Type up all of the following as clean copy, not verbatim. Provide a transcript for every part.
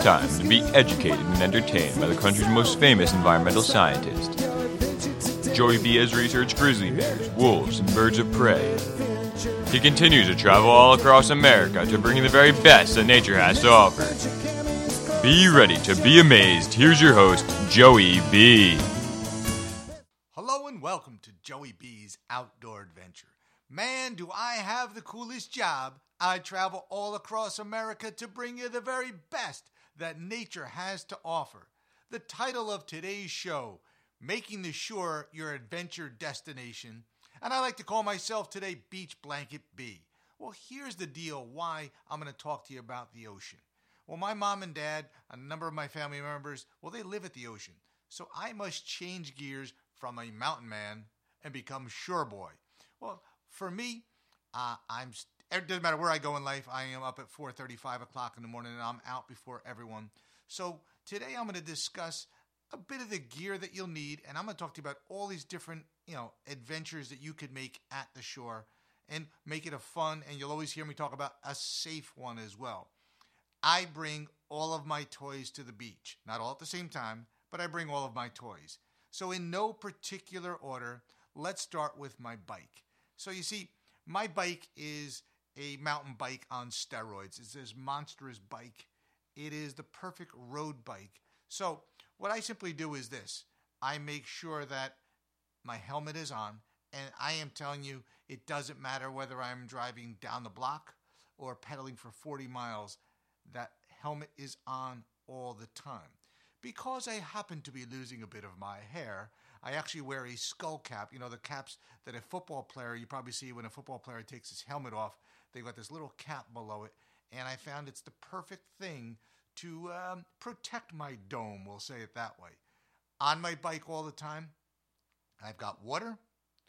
time to be educated and entertained by the country's most famous environmental scientist. Joey B has researched grizzly bears, wolves, and birds of prey. He continues to travel all across America to bring you the very best that nature has to offer. Be ready to be amazed. Here's your host, Joey B. Hello and welcome to Joey B's Outdoor Adventure. Man, do I have the coolest job. I travel all across America to bring you the very best that nature has to offer. The title of today's show, Making the Shore Your Adventure Destination. And I like to call myself today Beach Blanket B. Well, here's the deal why I'm going to talk to you about the ocean. Well, my mom and dad, a number of my family members, well, they live at the ocean. So I must change gears from a mountain man and become shore boy. Well, for me, it doesn't matter where I go in life. I am up at 4:30, 5 o'clock in the morning, and I'm out before everyone. So today I'm going to discuss a bit of the gear that you'll need, and I'm going to talk to you about all these different, adventures that you could make at the shore and make it a fun, and you'll always hear me talk about a safe one as well. I bring all of my toys to the beach. Not all at the same time, but I bring all of my toys. So in no particular order, let's start with my bike. So you see, my bike is a mountain bike on steroids. It's this monstrous bike. It is the perfect road bike. So what I simply do is this. I make sure that my helmet is on, and I am telling you, it doesn't matter whether I'm driving down the block or pedaling for 40 miles, that helmet is on all the time. Because I happen to be losing a bit of my hair, I actually wear a skull cap. You know, the caps that a football player, you probably see when a football player takes his helmet off, they've got this little cap below it. And I found it's the perfect thing to protect my dome, we'll say it that way. On my bike all the time, I've got water,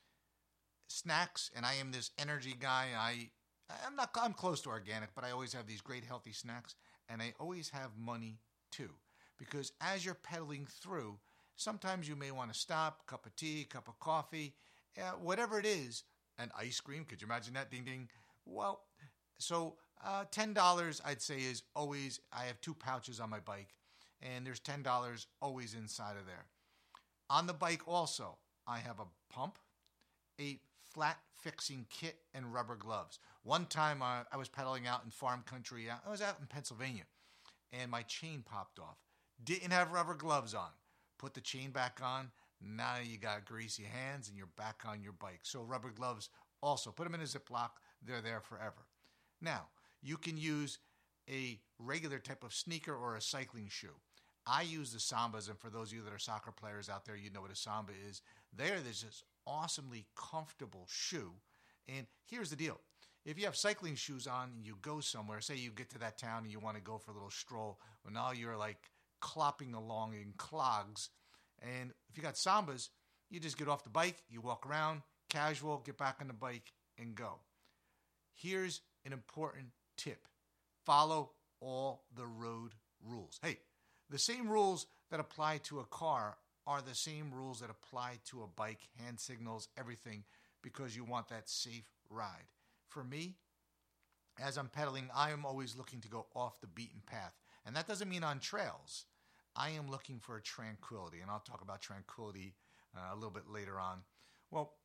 snacks, and I am this energy guy. I'm close to organic, but I always have these great healthy snacks, and I always have money too. Because as you're pedaling through, sometimes you may want to stop, cup of tea, cup of coffee, whatever it is, an ice cream. Could you imagine that? Ding, ding. Well, so $10 I'd say is always, I have 2 pouches on my bike, and there's $10 always inside of there. On the bike also, I have a pump, a flat fixing kit, and rubber gloves. One time I was pedaling out in farm country. I was out in Pennsylvania, and my chain popped off. Didn't have rubber gloves on. Put the chain back on. Now you got greasy hands and you're back on your bike. So rubber gloves also. Put them in a Ziploc. They're there forever. Now, you can use a regular type of sneaker or a cycling shoe. I use the Sambas, and for those of you that are soccer players out there, you know what a Samba is. There's this awesomely comfortable shoe. And here's the deal. If you have cycling shoes on and you go somewhere, say you get to that town and you want to go for a little stroll, well, now you're like clopping along in clogs. And if you got Sambas, you just get off the bike, you walk around, casual, get back on the bike, and go. Here's an important tip. Follow all the road rules. Hey, the same rules that apply to a car are the same rules that apply to a bike, hand signals, everything, because you want that safe ride. For me, as I'm pedaling, I am always looking to go off the beaten path. And that doesn't mean on trails. I am looking for tranquility, and I'll talk about tranquility a little bit later on. Well,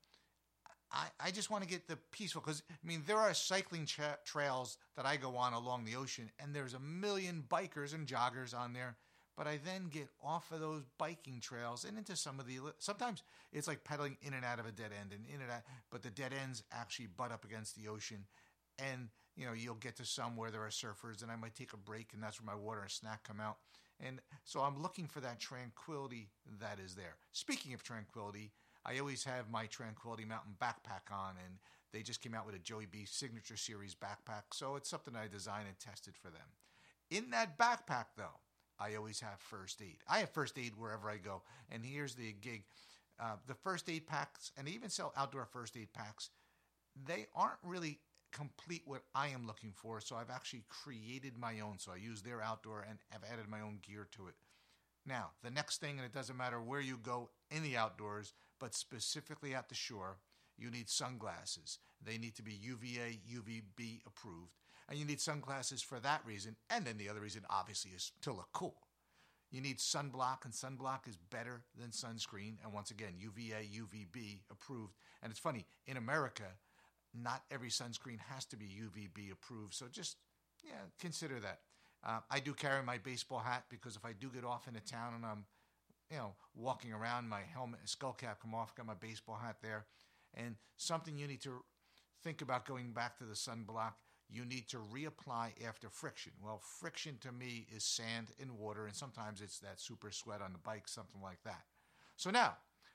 I just want to get the peaceful, because, there are cycling trails that I go on along the ocean, and there's a million bikers and joggers on there, but I then get off of those biking trails and into sometimes it's like pedaling in and out of a dead end, and in and out, but the dead ends actually butt up against the ocean, and, you'll get to some where there are surfers, and I might take a break, and that's where my water and snack come out. And so I'm looking for that tranquility that is there. Speaking of tranquility, I always have my Tranquility Mountain backpack on, and they just came out with a Joey B Signature Series backpack, so it's something I designed and tested for them. In that backpack, though, I always have first aid. I have first aid wherever I go, and here's the gig. The first aid packs, and they even sell outdoor first aid packs, they aren't really complete what I am looking for, so I've actually created my own. So I use their outdoor and have added my own gear to it. Now, the next thing, and it doesn't matter where you go in the outdoors, but specifically at the shore, you need sunglasses. They need to be UVA, UVB approved. And you need sunglasses for that reason. And then the other reason, obviously, is to look cool. You need sunblock, and sunblock is better than sunscreen. And once again, UVA, UVB approved. And it's funny, in America, not every sunscreen has to be UVB approved. So just, consider that. I do carry my baseball hat because if I do get off into town and I'm, walking around, my helmet and skull cap come off, got my baseball hat there. And something you need to think about going back to the sunblock, you need to reapply after friction. Well, friction to me is sand and water, and sometimes it's that super sweat on the bike, something like that. So now,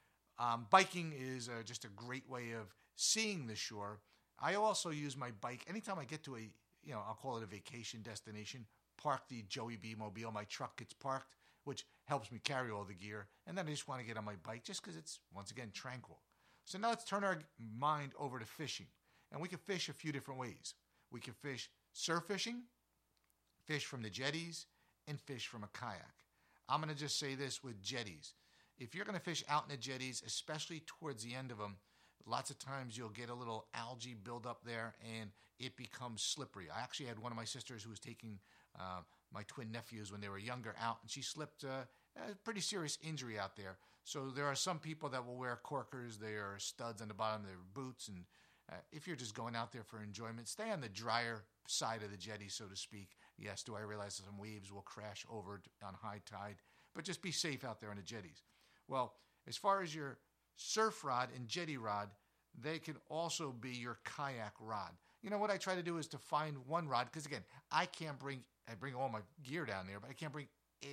biking is just a great way of seeing the shore. I also use my bike anytime I get to I'll call it a vacation destination, park the Joey B Mobile. My truck gets parked, which helps me carry all the gear. And then I just want to get on my bike just because it's, once again, tranquil. So now let's turn our mind over to fishing. And we can fish a few different ways. We can fish surf fishing, fish from the jetties, and fish from a kayak. I'm going to just say this with jetties. If you're going to fish out in the jetties, especially towards the end of them, lots of times you'll get a little algae build up there and it becomes slippery. I actually had one of my sisters who was taking my twin nephews when they were younger out, and she slipped a pretty serious injury out there. So there are some people that will wear corkers. They are studs on the bottom of their boots, and if you're just going out there for enjoyment, stay on the drier side of the jetty, so to speak. Yes, do I realize that some waves will crash over on high tide, but just be safe out there on the jetties. Well, as far as your surf rod and jetty rod, they can also be your kayak rod. What I try to do is to find one rod, because again, I bring all my gear down there, but I can't bring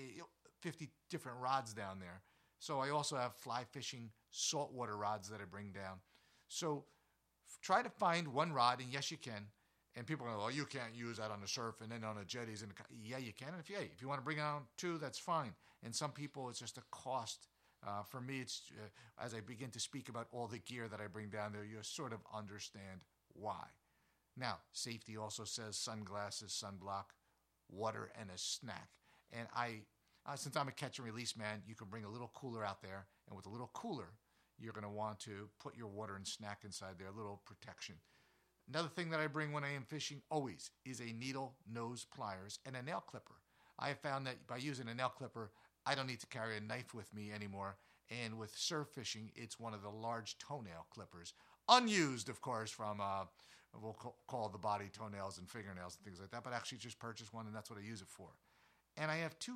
50 different rods down there. So I also have fly fishing saltwater rods that I bring down. So try to find one rod, and yes, you can. And people are going, you can't use that on the surf and then on the jetties. And yeah, you can. And if you want to bring it on too, that's fine. And some people, it's just a cost. For me, it's as I begin to speak about all the gear that I bring down there, you sort of understand why. Now, safety also says sunglasses, sunblock, water, and a snack. And since I'm a catch and release man, you can bring a little cooler out there. And with a little cooler, you're going to want to put your water and snack inside there, a little protection. Another thing that I bring when I am fishing always is a needle nose pliers and a nail clipper. I have found that by using a nail clipper, I don't need to carry a knife with me anymore. And with surf fishing, it's one of the large toenail clippers. Unused, of course, from we'll call the body toenails and fingernails and things like that, but actually just purchased one, and that's what I use it for. And I have two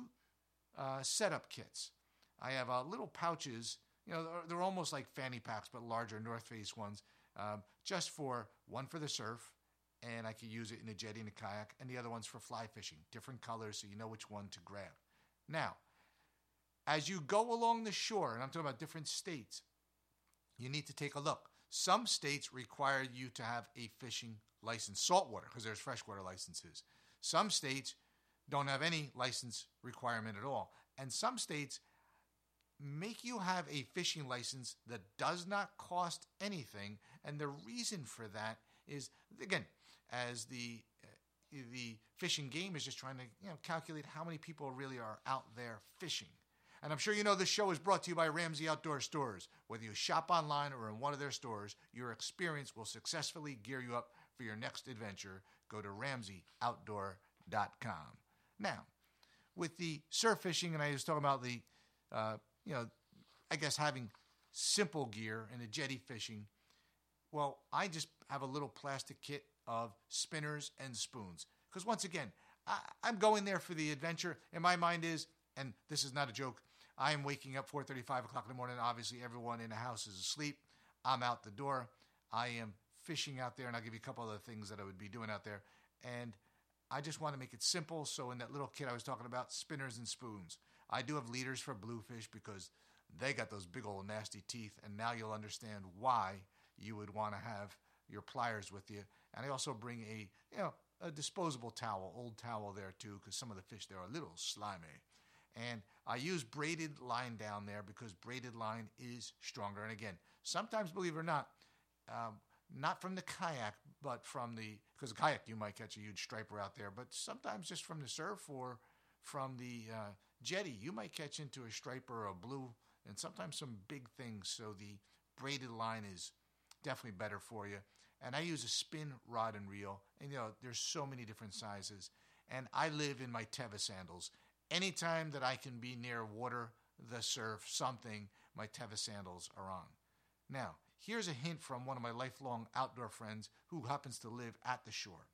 setup kits. I have little pouches. They're almost like fanny packs, but larger North Face ones, just for one for the surf, and I can use it in a jetty and a kayak, and the other one's for fly fishing, different colors, so you know which one to grab. Now, as you go along the shore, and I'm talking about different states, you need to take a look. Some states require you to have a fishing license, saltwater, because there's freshwater licenses. Some states don't have any license requirement at all. And some states make you have a fishing license that does not cost anything. And the reason for that is, again, as the fishing game is just trying to calculate how many people really are out there fishing. And I'm sure you know this show is brought to you by Ramsey Outdoor Stores. Whether you shop online or in one of their stores, your experience will successfully gear you up for your next adventure. Go to RamseyOutdoor.com. Now, with the surf fishing, and I was talking about the, I guess having simple gear and the jetty fishing, well, I just have a little plastic kit of spinners and spoons. Because once again, I'm going there for the adventure. And my mind is, and this is not a joke, I am waking up 4:30, 5 o'clock in the morning. Obviously, everyone in the house is asleep. I'm out the door. I am fishing out there, and I'll give you a couple other things that I would be doing out there. And I just want to make it simple. So in that little kit I was talking about, spinners and spoons. I do have leaders for bluefish because they got those big old nasty teeth, and now you'll understand why you would want to have your pliers with you. And I also bring a disposable towel, old towel there too, because some of the fish there are a little slimy. And I use braided line down there because braided line is stronger. And again, sometimes, believe it or not from the kayak, but because the kayak you might catch a huge striper out there, but sometimes just from the surf or from the jetty, you might catch into a striper or a blue, and sometimes some big things. So the braided line is definitely better for you. And I use a spin rod and reel. And, there's so many different sizes. And I live in my Teva sandals. Anytime that I can be near water, the surf, something, my Teva sandals are on. Now, here's a hint from one of my lifelong outdoor friends who happens to live at the shore.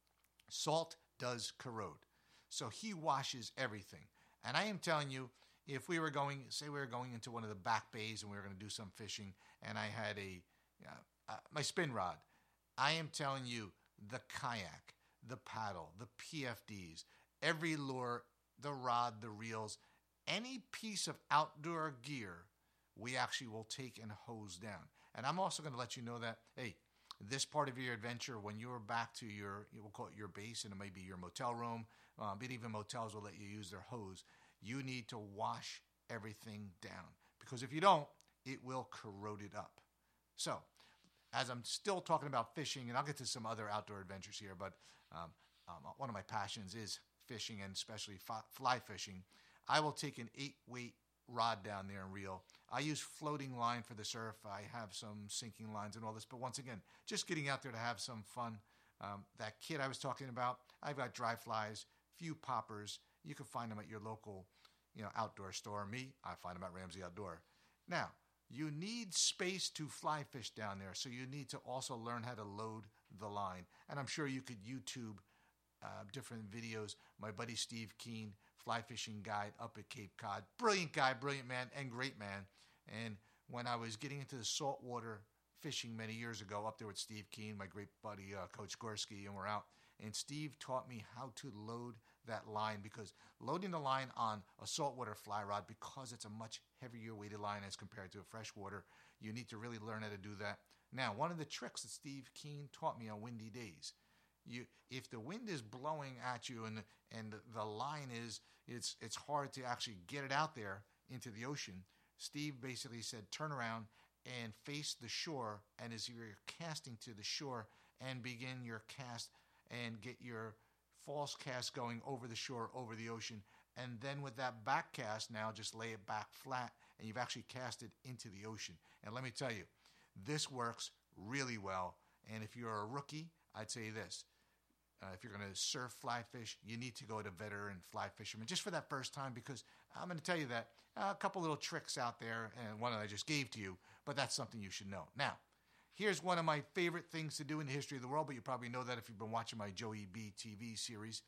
Salt does corrode. So he washes everything. And I am telling you, if we were going into one of the back bays and we were going to do some fishing, and I had my spin rod, I am telling you, the kayak, the paddle, the PFDs, every lure, the rod, the reels, any piece of outdoor gear, we actually will take and hose down. And I'm also going to let you know that, hey, this part of your adventure, when you're back to we'll call it your base, and it may be your motel room, but even motels will let you use their hose, you need to wash everything down. Because if you don't, it will corrode it up. So, as I'm still talking about fishing, and I'll get to some other outdoor adventures here, but one of my passions is fishing, and especially fly fishing. I will take an 8-weight rod down there and reel. I use floating line for the surf. I have some sinking lines and all this, but once again, just getting out there to have some fun. That kit I was talking about, I've got dry flies, few poppers. You can find them at your local, outdoor store. Me, I find them at Ramsey Outdoor. Now, you need space to fly fish down there, so you need to also learn how to load the line. And I'm sure you could YouTube different videos. My buddy Steve Keen, fly fishing guide up at Cape Cod. Brilliant guy, brilliant man, and great man. And when I was getting into the saltwater fishing many years ago, up there with Steve Keen, my great buddy Coach Gorski, and we're out. And Steve taught me how to load that line, because loading the line on a saltwater fly rod, because it's a much heavier weighted line as compared to a freshwater, you need to really learn how to do that. Now, one of the tricks that Steve Keen taught me on windy days, if the wind is blowing at you and the line it's hard to actually get it out there into the ocean, Steve basically said turn around and face the shore, and as you're casting to the shore, and begin your cast and get your false cast going over the shore, over the ocean, and then with that back cast, now just lay it back flat, and you've actually cast it into the ocean. And let me tell you, this works really well. And if you're a rookie, I'd say this. If you're going to surf, fly fish, you need to go to veteran fly fishermen just for that first time, because I'm going to tell you that a couple little tricks out there, and one that I just gave to you, but that's something you should know. Now, here's one of my favorite things to do in the history of the world, but you probably know that if you've been watching my Joey B TV series,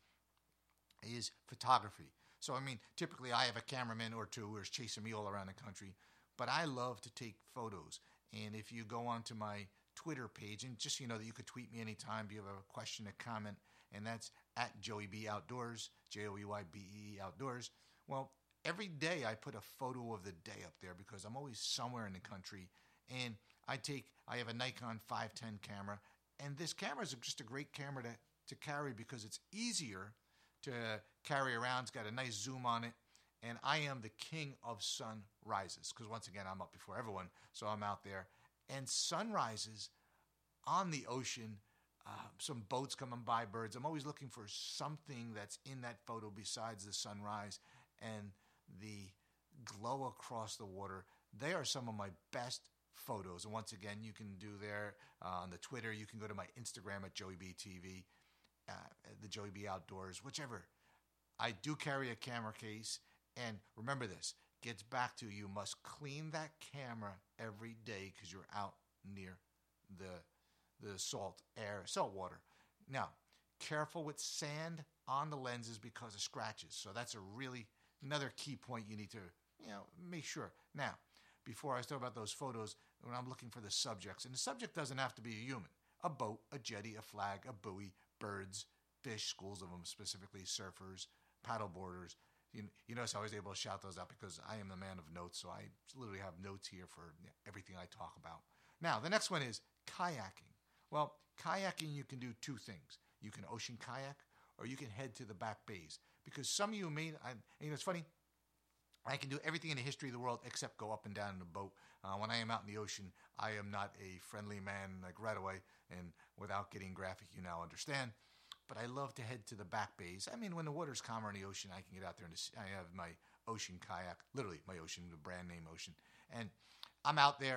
is photography. So, typically I have a cameraman or two who's chasing me all around the country, but I love to take photos. And if you go onto my Twitter page, and just so you know that you could tweet me anytime if you have a question, a comment, and that's at Joey B Outdoors, JoeyBee Outdoors. Well, every day I put a photo of the day up there, because I'm always somewhere in the country, and I have a Nikon 510 camera, and this camera is just a great camera to carry, because it's easier to carry around. It's got a nice zoom on it, and I am the king of sunrises, because once again, I'm up before everyone, so I'm out there. And sunrises on the ocean, some boats coming by, birds. I'm always looking for something that's in that photo besides the sunrise and the glow across the water. They are some of my best photos. And once again, you can do there on the Twitter. You can go to my Instagram at JoeyBTV, the Joey B Outdoors, whichever. I do carry a camera case. And remember this, gets back to you must clean that camera every day, because you're out near the salt water. Now, careful with sand on the lenses because of scratches. So that's another key point you need to make sure. Now, before I start about those photos, when I'm looking for the subjects, and the subject doesn't have to be a human, a boat, a jetty, a flag, a buoy, birds, fish, schools of them, specifically surfers, paddleboarders. You notice I was able to shout those out because I am the man of notes, so I literally have notes here for everything I talk about. Now, the next one is kayaking. Well, kayaking, you can do two things. You can ocean kayak, or you can head to the back bays. Because some of you it's funny, I can do everything in the history of the world except go up and down in a boat. When I am out in the ocean, I am not a friendly man like right away, and without getting graphic, you now understand. But I love to head to the back bays. When the water's calmer in the ocean, I can get out there and I have my ocean kayak, literally my ocean, the brand name Ocean. And I'm out there,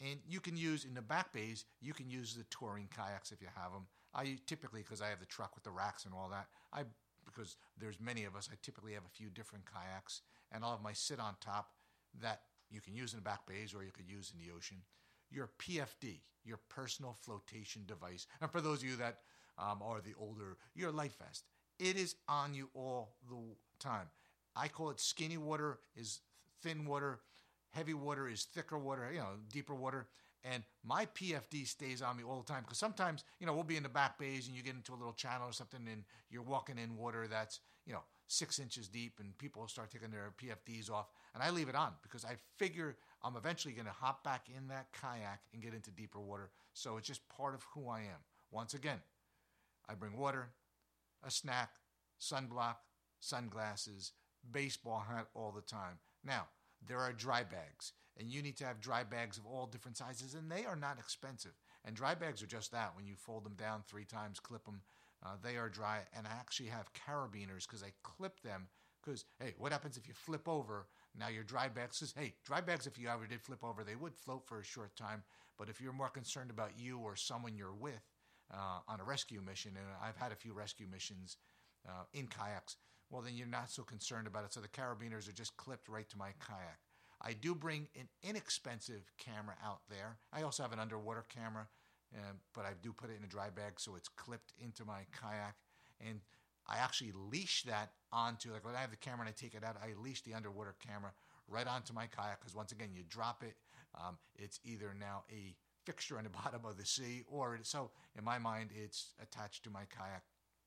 And you can use, in the back bays, you can use the touring kayaks if you have them. I typically, because I have the truck with the racks and all that, because there's many of us, I typically have a few different kayaks, and I'll have my sit on top that you can use in the back bays or you could use in the ocean. Your PFD, your personal flotation device, and for those of you that are the older, your life vest, it is on you all the time. I call it skinny water is thin water, heavy water is thicker water, deeper water. And my PFD stays on me all the time because sometimes, we'll be in the back bays and you get into a little channel or something and you're walking in water that's, 6 inches deep and people start taking their PFDs off. And I leave it on because I figure I'm eventually going to hop back in that kayak and get into deeper water. So it's just part of who I am. Once again, I bring water, a snack, sunblock, sunglasses, baseball hat all the time. Now, there are dry bags, and you need to have dry bags of all different sizes, and they are not expensive. And dry bags are just that. When you fold them down 3 times, clip them, they are dry. And I actually have carabiners because I clip them because, hey, what happens if you flip over? Now your dry bags, says, hey, dry bags, if you ever did flip over, they would float for a short time. But if you're more concerned about you or someone you're with on a rescue mission, and I've had a few rescue missions in kayaks, well, then you're not so concerned about it. So the carabiners are just clipped right to my kayak. I do bring an inexpensive camera out there. I also have an underwater camera, but I do put it in a dry bag so it's clipped into my kayak. And I actually leash that onto, like when I have the camera and I take it out, I leash the underwater camera right onto my kayak because once again, you drop it. It's either now a fixture on the bottom of the sea or so in my mind, it's attached to my kayak.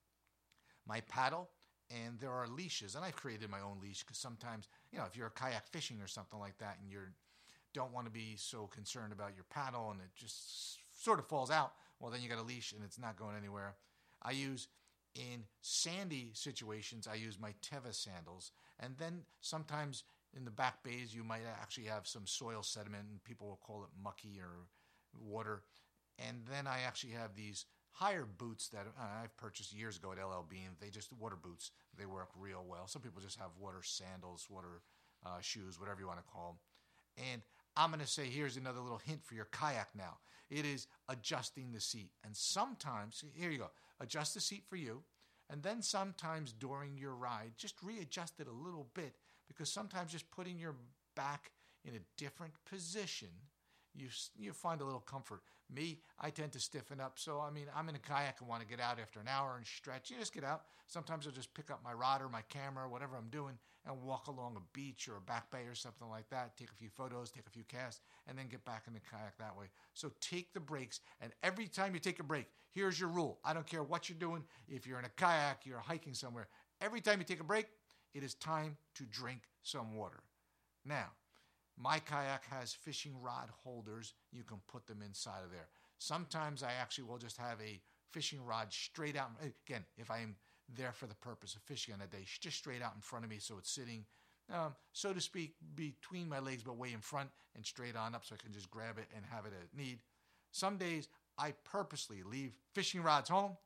My paddle. And there are leashes, and I've created my own leash because sometimes, if you're kayak fishing or something like that and you don't want to be so concerned about your paddle and it just sort of falls out, well, then you got a leash and it's not going anywhere. I use, in sandy situations, I use my Teva sandals. And then sometimes in the back bays, you might actually have some soil sediment, and people will call it mucky or water. And then I actually have these higher boots that I've purchased years ago at LL Bean. They just water boots. They work real well. Some people just have water sandals, water shoes, whatever you want to call them. And I'm going to say here's another little hint for your kayak now. It is adjusting the seat. And sometimes, here you go, adjust the seat for you. And then sometimes during your ride, just readjust it a little bit because sometimes just putting your back in a different position, you find a little comfort. Me, I tend to stiffen up. So, I'm in a kayak and want to get out after an hour and stretch. You just get out. Sometimes I'll just pick up my rod or my camera, whatever I'm doing, and walk along a beach or a back bay or something like that. Take a few photos, take a few casts, and then get back in the kayak that way. So take the breaks. And every time you take a break, here's your rule. I don't care what you're doing. If you're in a kayak, you're hiking somewhere. Every time you take a break, it is time to drink some water. Now, my kayak has fishing rod holders. You can put them inside of there. Sometimes I actually will just have a fishing rod straight out. Again, if I am there for the purpose of fishing on a day, just straight out in front of me so it's sitting, so to speak, between my legs but way in front and straight on up so I can just grab it and have it at need. Some days I purposely leave fishing rods home.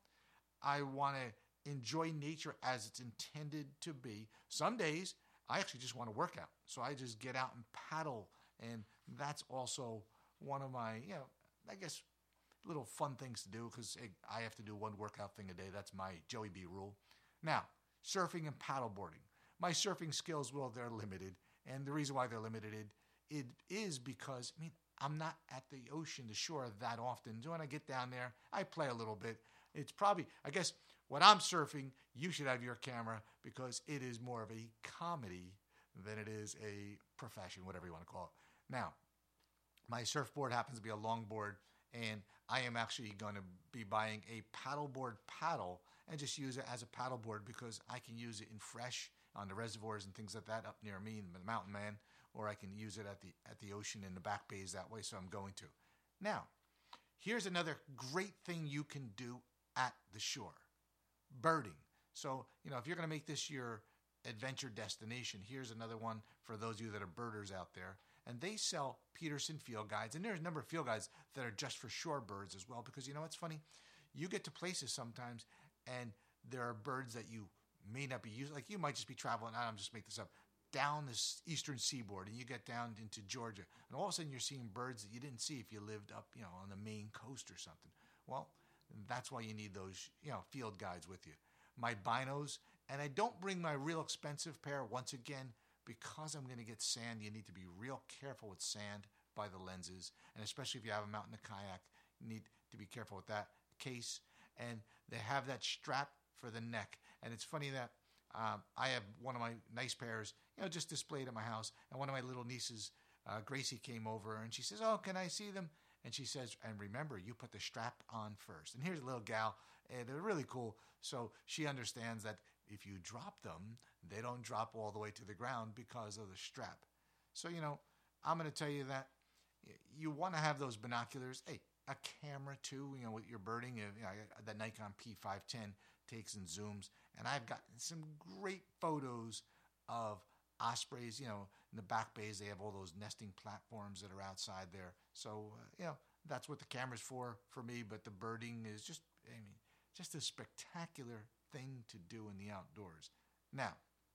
I want to enjoy nature as it's intended to be. Some days I actually just want to work out. So I just get out and paddle. And that's also one of my, I guess, little fun things to do because I have to do one workout thing a day. That's my Joey B rule. Now, surfing and paddleboarding. My surfing skills, well, they're limited. And the reason why they're limited, it is because, I'm not at the ocean, the shore that often. So when I get down there, I play a little bit. It's probably, I guess, when I'm surfing, you should have your camera because it is more of a comedy than it is a profession, whatever you want to call it. Now, my surfboard happens to be a longboard, and I am actually going to be buying a paddleboard paddle and just use it as a paddleboard because I can use it in fresh on the reservoirs and things like that up near me, the Mountain Man, or I can use it at the ocean in the back bays that way, so I'm going to. Now, here's another great thing you can do at the shore. Birding. So, if you're going to make this your adventure destination, here's another one for those of you that are birders out there. And they sell Peterson field guides. And there's a number of field guides that are just for shorebirds as well. Because it's funny. You get to places sometimes and there are birds that you may not be using. Like you might just be traveling. I'm just make this up. down the eastern seaboard and you get down into Georgia, and all of a sudden you're seeing birds that you didn't see if you lived up, on the Maine coast or something. Well, that's why you need those, field guides with you. My binos, and I don't bring my real expensive pair once again because I'm going to get sand. You need to be real careful with sand by the lenses, and especially if you have them out in a kayak, you need to be careful with that case. And they have that strap for the neck, and it's funny that I have one of my nice pairs, just displayed at my house, and one of my little nieces, Gracie, came over, and she says, "Oh, can I see them?" And she says, "And remember, you put the strap on first." And here's a little gal, and they're really cool, so she understands that if you drop them, they don't drop all the way to the ground because of the strap. So, I'm going to tell you that you want to have those binoculars. Hey, a camera too, with your birding. The Nikon P510 takes and zooms. And I've got some great photos of ospreys. In the back bays, they have all those nesting platforms that are outside there. So, that's what the camera's for me. But the birding is just a spectacular thing to do in the outdoors. Now,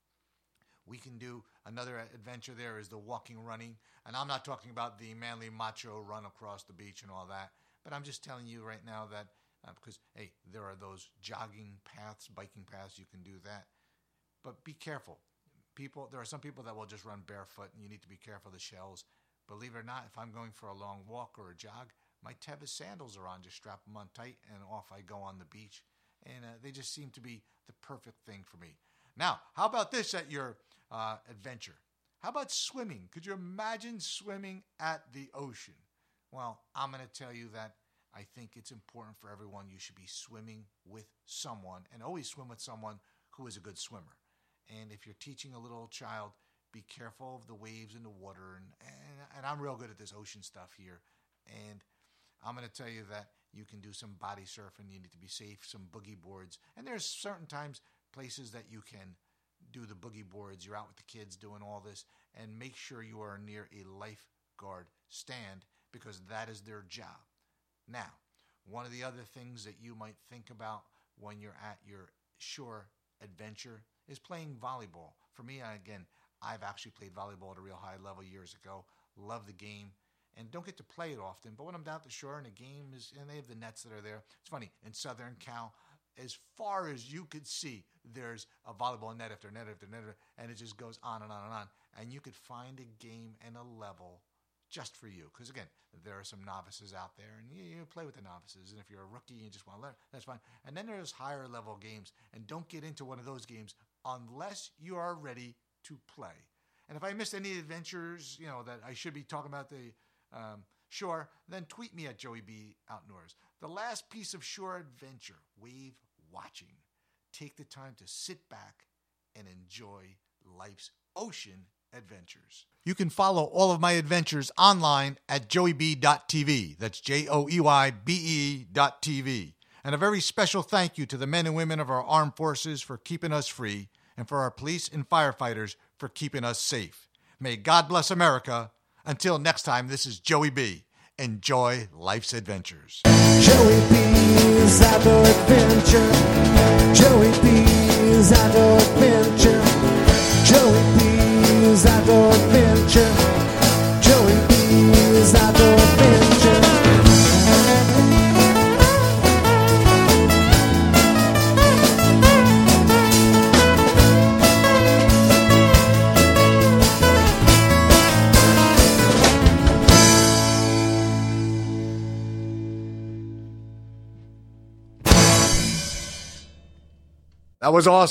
we can do another adventure there is the walking, running. And I'm not talking about the manly macho run across the beach and all that. But I'm just telling you right now that because, hey, there are those jogging paths, biking paths, you can do that. But be careful. There are some people that will just run barefoot, and you need to be careful of the shells. Believe it or not, if I'm going for a long walk or a jog, my Tevas sandals are on. Just strap them on tight, and off I go on the beach. And they just seem to be the perfect thing for me. Now, how about this at your adventure? How about swimming? Could you imagine swimming at the ocean? Well, I'm going to tell you that I think it's important for everyone. You should be swimming with someone, and always swim with someone who is a good swimmer. And if you're teaching a little child, be careful of the waves in the water. And I'm real good at this ocean stuff here. And I'm going to tell you that you can do some body surfing. You need to be safe, some boogie boards. And there's certain times, places that you can do the boogie boards. You're out with the kids doing all this. And make sure you are near a lifeguard stand because that is their job. Now, one of the other things that you might think about when you're at your shore adventure is playing volleyball. For me, I've actually played volleyball at a real high level years ago. Love the game. And don't get to play it often, but when I'm down at the shore and the game and they have the nets that are there. It's funny, in Southern Cal, as far as you could see, there's a volleyball net after net after net, and it just goes on and on and on. And you could find a game and a level just for you. Because again, there are some novices out there, and you play with the novices. And if you're a rookie and you just want to learn, that's fine. And then there's higher level games, and don't get into one of those games unless you are ready to play. And if I missed any adventures, that I should be talking about the shore, then tweet me at Joey B. Outdoors. The last piece of shore adventure, wave watching. Take the time to sit back and enjoy life's ocean adventures. You can follow all of my adventures online at joeyb.tv. That's JOEYBE.tv. And a very special thank you to the men and women of our armed forces for keeping us free and for our police and firefighters for keeping us safe. May God bless America. Until next time, this is Joey B. Enjoy life's adventures. Joey B's Outdoor Adventure. Joey B's Outdoor Adventure. Joey B's Outdoor Adventure. Joey B's Outdoor Adventure. That was awesome.